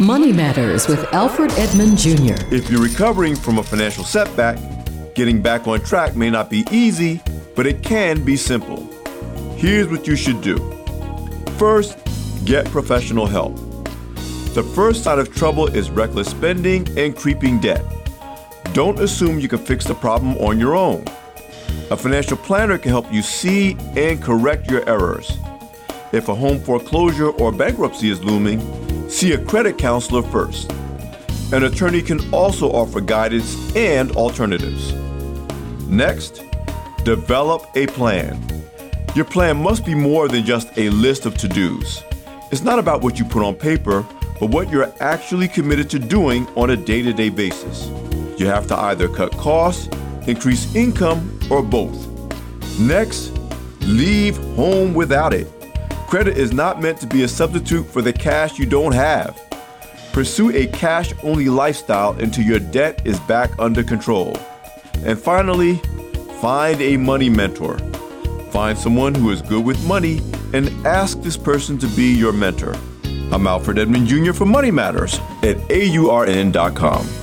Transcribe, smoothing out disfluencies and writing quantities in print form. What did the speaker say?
Money Matters with Alfred Edmond Jr. If you're recovering from a financial setback, getting back on track may not be easy, but it can be simple. Here's what you should do. First, get professional help. The first sign of trouble is reckless spending and creeping debt. Don't assume you can fix the problem on your own. A financial planner can help you see and correct your errors. If a home foreclosure or bankruptcy is looming, see a credit counselor first. An attorney can also offer guidance and alternatives. Next, develop a plan. Your plan must be more than just a list of to-dos. It's not about what you put on paper, but what you're actually committed to doing on a day-to-day basis. You have to either cut costs, increase income, or both. Next, leave home without it. Credit is not meant to be a substitute for the cash you don't have. Pursue a cash-only lifestyle until your debt is back under control. And finally, find a money mentor. Find someone who is good with money and ask this person to be your mentor. I'm Alfred Edmond Jr. for Money Matters at AURN.com.